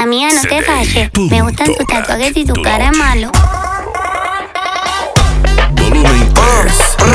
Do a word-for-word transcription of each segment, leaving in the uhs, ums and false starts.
Amiga, no te falles. Me gustan tus tatuajes y tu cara malo. Volumen tres.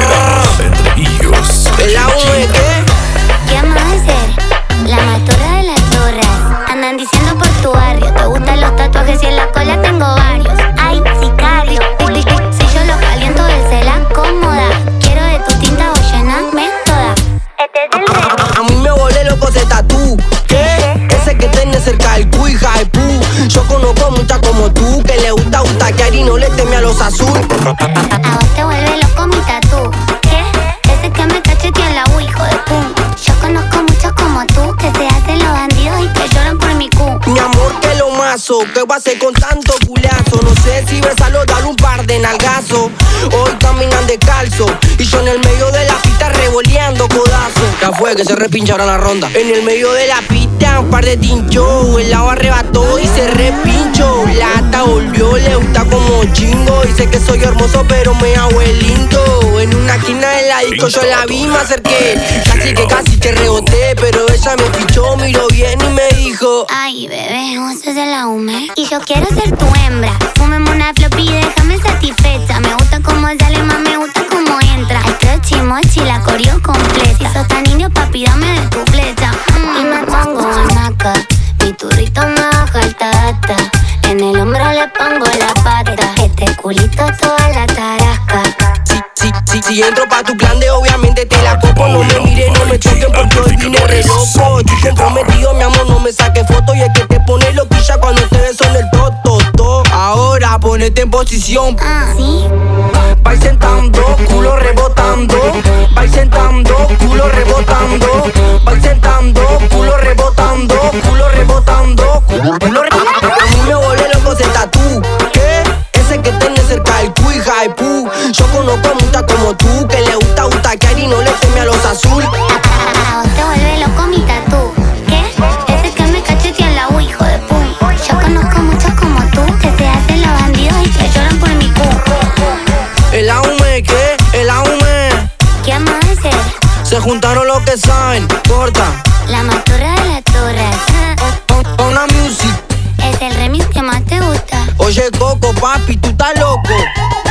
Entre ellos. ¿El agua de qué? ¿Qué vamos a hacer? La mastora de las torres. Andan diciendo por tu barrio. Te gustan los tatuajes y en la cola tengo varios. Ay, sicario. Si yo lo caliento, él se la acomoda. Quiero de tu tinta o llenarme toda. Este es el rey. A mí me volé loco ese tatú. ¿Qué? Ese que tiene cerca del cu, hija de pu. Yo conozco muchas como tú que le gusta gustaquear y no le teme a los azul. A vos te vuelve loco mi tatú. ¿Qué? Ese que me cachetea en la U, hijo de pum. Yo conozco muchos como tú que se hacen los bandidos y que lloran por mi cu. Mi amor, que lo mazo, ¿qué va a hacer con tanto culeazo? No sé si besarlo, darle un par de nalgazos. Hoy caminan descalzo y yo en el medio de la pista revoleando codazo. Ya fue que se repincha ahora la ronda. En el medio de la pista un par de tinchos. El lado arrebató y se repinchó. Lata volvió, le gusta como chingo. Dice que soy hermoso pero me hago el lindo. En una esquina de la disco yo la vi, me acerqué. Casi que casi que reboté, pero ella me fichó, miró bien y me dijo: Ay, bebé, vos sos de la hume y yo quiero ser tu hembra. Fumemos una floppy y déjame satisfecha. Me gusta cómo sale, más me gusta cómo entra. Ay, creo chimochi, la coreo completa. Si sos tan indio, papi, dame de tu flecha. mm. Y me pongo hamaca, mi turrito me baja el tata. En el hombro le pongo la pata. Este culito toda la tarasca. Si, si, si, si entro pa' tu plan de obviamente te la copo. No me mires, no me toquen porque hoy vine re loco. Estoy comprometido, mi amor, no me saques foto. Y es que te pone loquilla cuando te beso en el toto, to. Ahora ponete en posición. Ah, ¿sí? Vais sentando, culo rebotando. Vais sentando, culo rebotando. Vais sentando, culo rebotando. Culo rebotando, culo rebotando. A mí me volé loco ese tatú. ¿Qué? Ese que tiene cerca del cu, hija de pu. Yo conozco muchas como tú que le gusta gustaquear y no le teme a los azul. A vos te vuelve loco mi tatú. ¿Qué? Ese que me cachetea en la U, hijo de pum. Yo conozco muchos como tú que se hacen los bandidos y que lloran por mi cu. El aume, ¿qué? El aume. ¿Qué vamos a hacer? Se juntaron los que saben. Corta. La mastura de las torres. On a music. Es el remix que más te gusta. Oye, Coco, papi, tú estás loco.